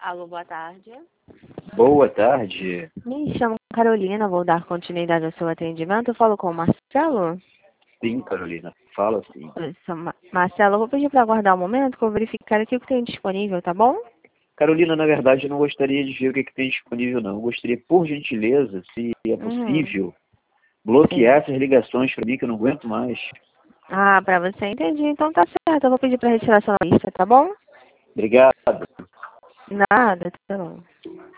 Alô, boa tarde. Boa tarde. Me chamo Carolina, vou dar continuidade ao seu atendimento. Eu falo com o Marcelo. Sim, Carolina. Fala sim. Marcelo, eu vou pedir para aguardar um momento que eu vou verificar aqui o que tem disponível, tá bom? Carolina, na verdade, eu não gostaria de ver o que tem disponível, não. Eu gostaria, por gentileza, se é possível, bloquear essas ligações para mim, que eu não aguento mais. Ah, para você, entendi. Então tá certo, eu vou pedir para retirar sua lista, tá bom? Obrigado. Nada, tá bom.